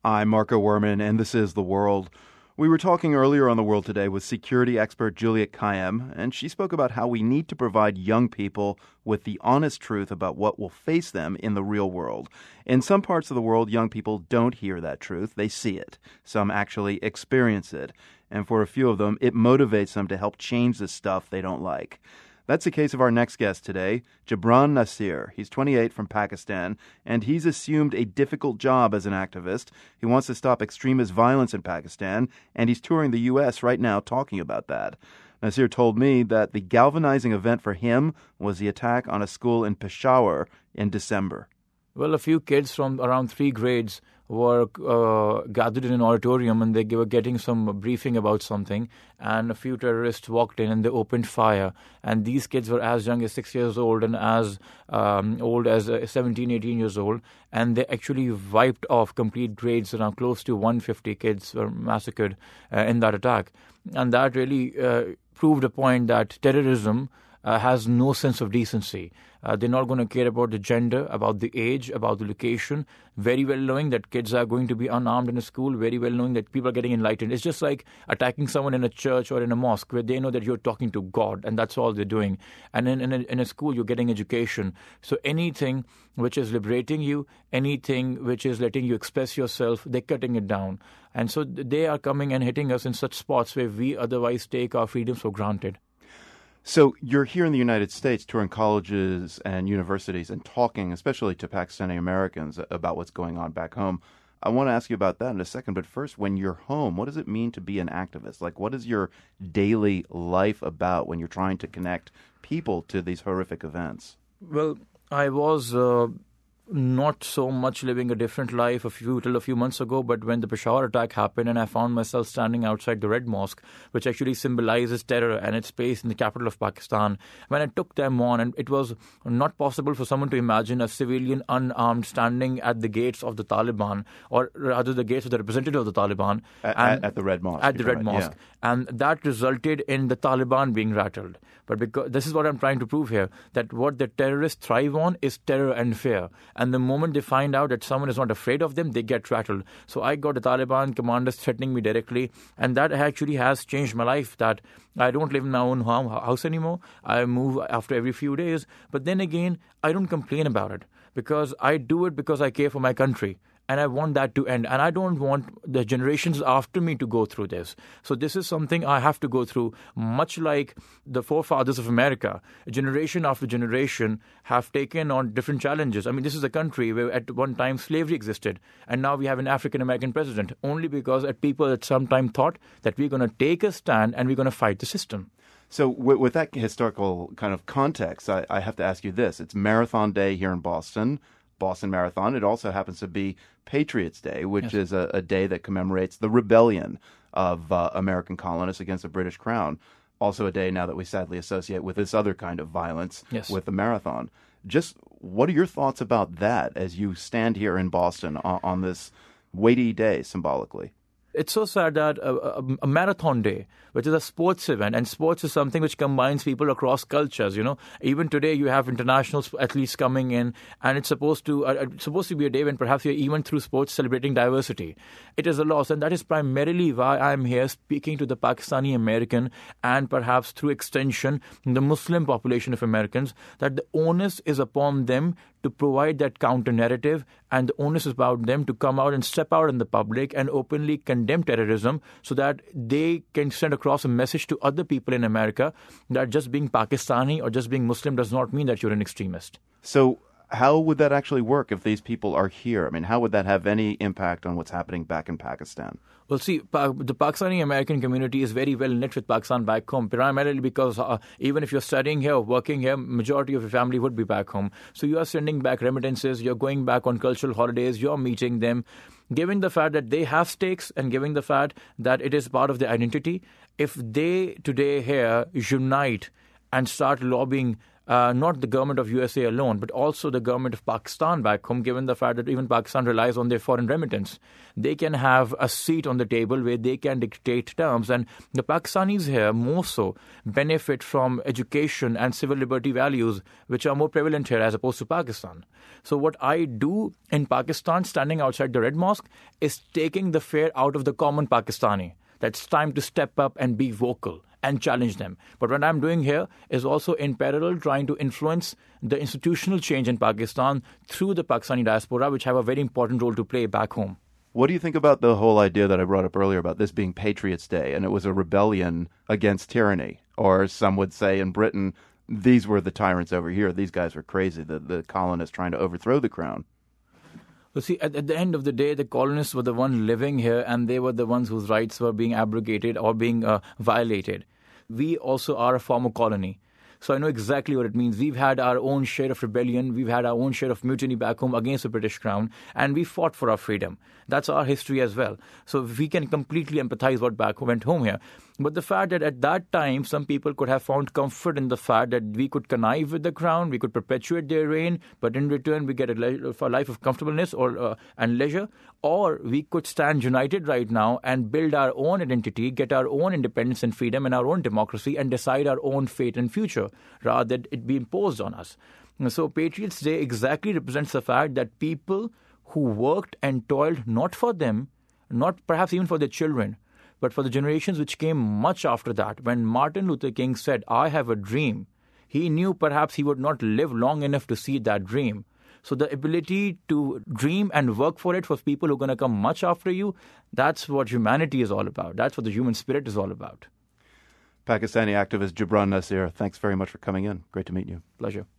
I'm Marco Werman, and this is The World. We were talking earlier on The World Today with security expert Juliet Kayyem, and she spoke about how we need to provide young people with the honest truth about what will face them in the real world. In some parts of the world, young people don't hear that truth. They see it. Some actually experience it. And for a few of them, it motivates them to help change the stuff they don't like. That's the case of our next guest today, Jibran Nasir. He's 28 from Pakistan, and he's assumed a difficult job as an activist. He wants to stop extremist violence in Pakistan, and he's touring the U.S. right now talking about that. Nasir told me that the galvanizing event for him was the attack on a school in Peshawar in December. Well, a few kids from around 3 grades were gathered in an auditorium, and they were getting some briefing about something, and a few terrorists walked in and they opened fire. And these kids were as young as 6 years old and as old as 17, 18 years old, and they actually wiped off complete grades. Around close to 150 kids were massacred in that attack. And that really proved a point that terrorism has no sense of decency. They're not going to care about the gender, about the age, about the location, very well knowing that kids are going to be unarmed in a school, very well knowing that people are getting enlightened. It's just like attacking someone in a church or in a mosque where they know that you're talking to God, and that's all they're doing. And in a school, you're getting education. So anything which is liberating you, anything which is letting you express yourself, they're cutting it down. And so they are coming and hitting us in such spots where we otherwise take our freedoms for granted. So you're here in the United States touring colleges and universities and talking, especially to Pakistani Americans, about what's going on back home. I want to ask you about that in a second, but first, when you're home, what does it mean to be an activist? Like, what is your daily life about when you're trying to connect people to these horrific events? Well, I was not so much living a different life till a few months ago, but when the Peshawar attack happened and I found myself standing outside the Red Mosque, which actually symbolizes terror and its place in the capital of Pakistan, when I took them on, and it was not possible for someone to imagine a civilian unarmed standing at the gates of the Taliban, or rather the gates of the representative of the Taliban. At the Red Mosque. At the Red Mosque. Yeah. And that resulted in the Taliban being rattled. But because this is what I'm trying to prove here, that what the terrorists thrive on is terror and fear. And the moment they find out that someone is not afraid of them, they get rattled. So I got the Taliban commanders threatening me directly, and that actually has changed my life, that I don't live in my own house anymore. I move after every few days. But then again, I don't complain about it, because I do it because I care for my country. And I want that to end. And I don't want the generations after me to go through this. So this is something I have to go through, much like the forefathers of America. Generation after generation have taken on different challenges. I mean, this is a country where at one time slavery existed. And now we have an African-American president, only because people at some time thought that we're going to take a stand and we're going to fight the system. So with that historical kind of context, I have to ask you this. It's Marathon Day here in Boston Marathon. It also happens to be Patriots Day, which is a day that commemorates the rebellion of American colonists against the British Crown. Also a day now that we sadly associate with this other kind of violence with the marathon. Just what are your thoughts about that as you stand here in Boston on this weighty day symbolically? It's so sad that a marathon day, which is a sports event, and sports is something which combines people across cultures. You know, even today you have international athletes coming in, and it's supposed to be a day when perhaps you're even through sports celebrating diversity. It is a loss, and that is primarily why I'm here speaking to the Pakistani American and perhaps through extension the Muslim population of Americans, that the onus is upon them to provide that counter narrative, and the onus is about them to come out and step out in the public and openly condemn terrorism, so that they can send across a message to other people in America that just being Pakistani or just being Muslim does not mean that you're an extremist. So how would that actually work if these people are here? I mean, how would that have any impact on what's happening back in Pakistan? Well, see, the Pakistani American community is very well knit with Pakistan back home, primarily because even if you're studying here or working here, majority of your family would be back home. So you are sending back remittances, you're going back on cultural holidays, you're meeting them. Given the fact that they have stakes and given the fact that it is part of their identity, if they today here unite and start lobbying not the government of USA alone, but also the government of Pakistan back home, given the fact that even Pakistan relies on their foreign remittance. They can have a seat on the table where they can dictate terms. And the Pakistanis here more so benefit from education and civil liberty values, which are more prevalent here as opposed to Pakistan. So what I do in Pakistan, standing outside the Red Mosque, is taking the fear out of the common Pakistani. That's time to step up and be vocal and challenge them. But what I'm doing here is also in parallel trying to influence the institutional change in Pakistan through the Pakistani diaspora, which have a very important role to play back home. What do you think about the whole idea that I brought up earlier about this being Patriots' Day and it was a rebellion against tyranny? Or some would say in Britain, these were the tyrants over here. These guys were crazy, the colonists trying to overthrow the crown. So see, at the end of the day, the colonists were the ones living here and they were the ones whose rights were being abrogated or being violated. We also are a former colony. So I know exactly what it means. We've had our own share of rebellion. We've had our own share of mutiny back home against the British Crown. And we fought for our freedom. That's our history as well. So we can completely empathize what went home here. But the fact that at that time, some people could have found comfort in the fact that we could connive with the crown, we could perpetuate their reign, but in return we get a life of comfortableness and leisure. Or we could stand united right now and build our own identity, get our own independence and freedom and our own democracy and decide our own fate and future, rather than it be imposed on us. So Patriots' Day exactly represents the fact that people who worked and toiled not for them, not perhaps even for their children, but for the generations which came much after that. When Martin Luther King said, "I have a dream," he knew perhaps he would not live long enough to see that dream. So the ability to dream and work for it for people who are going to come much after you, that's what humanity is all about. That's what the human spirit is all about. Pakistani activist Jibran Nasir, thanks very much for coming in. Great to meet you. Pleasure.